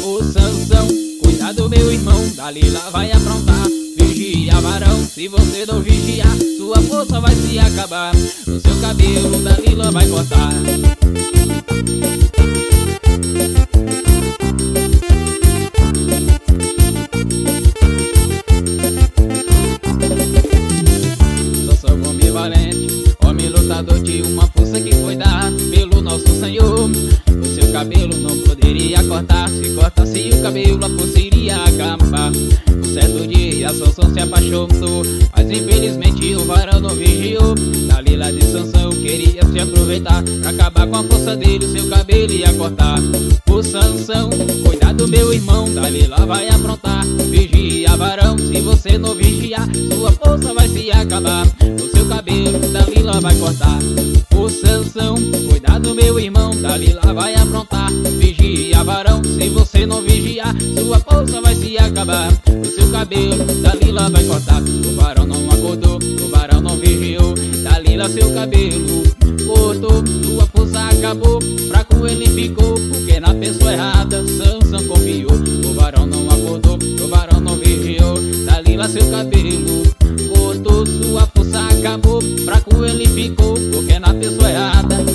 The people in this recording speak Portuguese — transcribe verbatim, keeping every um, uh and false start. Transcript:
Ô Sansão, cuidado meu irmão, Dalila vai aprontar. Vigia varão, se você não vigiar, sua força vai se acabar. O seu cabelo Dalila vai cortar. Sansão, homem valente, homem lutador, tinha uma força que foi dada pelo nosso Senhor. O seu cabelo não poderia cortar, se cortasse o cabelo a força iria acabar. Um certo dia Sansão se apaixonou, mas infelizmente o varão não vigiou. Dalila de Sansão queria se aproveitar, pra acabar com a força dele, o seu cabelo ia cortar. O Sansão, cuidado meu irmão, Dalila vai aprontar. Vigia varão, se você não vigiar, sua força vai se acabar. O seu cabelo Dalila vai cortar. O Sansão, cuidado meu irmão, Dalila vai aprontar. Vigia varão, se você não vigiar, sua força vai se acabar. O seu cabelo Dalila vai cortar. O varão não acordou, o varão não vigiou, Dalila seu cabelo cortou. Sua força acabou, fraco ele ficou, porque na pessoa errada Sansão confiou. O varão não acordou, o varão não vigiou, Dalila seu cabelo cortou. Sua força acabou, fraco ele ficou, porque na pessoa errada